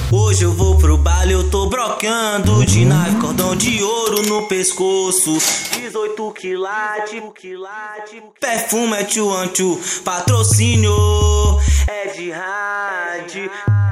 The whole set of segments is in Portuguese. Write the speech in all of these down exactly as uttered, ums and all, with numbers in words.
Hoje eu vou pro baile, eu tô brocando de nave, cordão de ouro no pescoço, dezoito quilates, perfume é tchu anchu, patrocínio é de rádio.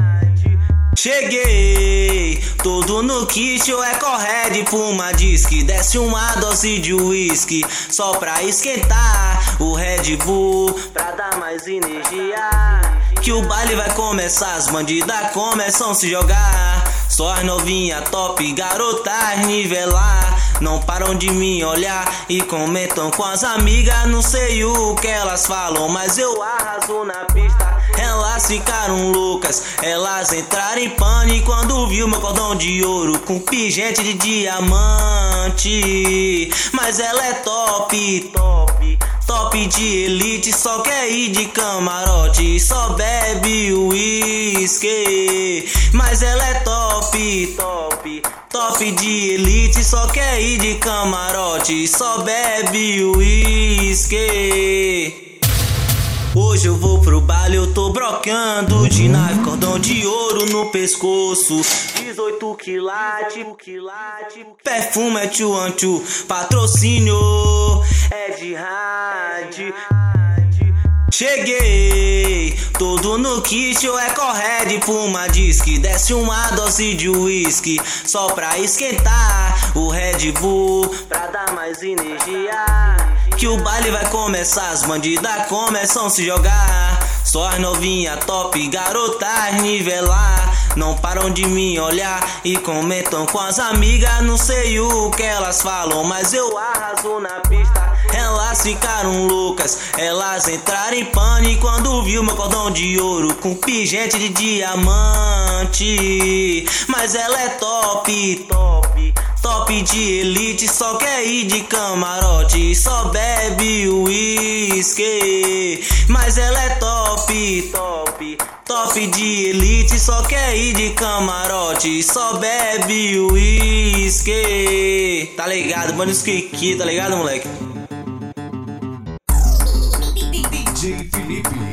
Cheguei, todo no kit, ou é corred, Puma Disque, desce uma dose de whisky, só pra esquentar o Red Bull, pra dar mais energia, que o baile vai começar, as bandidas começam a se jogar, só as novinha top, garotas nivelar, não param de me olhar e comentam com as amigas, não sei o que elas falam, mas eu arraso na pista. Elas ficaram loucas, elas entraram em pânico quando viu meu cordão de ouro com pingente de diamante. Mas ela é top, top, top de elite, só quer ir de camarote, só bebe uísque. Mas ela é top, top, top de elite, só quer ir de camarote, só bebe uísque. Hoje eu vou pro baile, eu tô brocando de nave, cordão de ouro no pescoço, dezoito quilates, perfume é tchu anchu, patrocínio é de rádio. Cheguei, todo no kit, ou é corred, Puma Disque, desce uma dose de whisky, só pra esquentar o Red Bull, pra dar mais energia, que o baile vai começar, as bandidas começam a se jogar, só as novinha top, garotas nivelar, não param de me olhar e comentam com as amigas, não sei o que elas falam, mas eu arraso na pista. Elas ficaram loucas, elas entraram em pânico quando viu meu cordão de ouro com pingente de diamante. Mas ela é top, top, top de elite, só quer ir de camarote, só bebe uísque. Mas ela é top, top, top de elite, só quer ir de camarote, só bebe uísque. Tá ligado, mano, isso aqui, tá ligado, moleque? D J Felipe.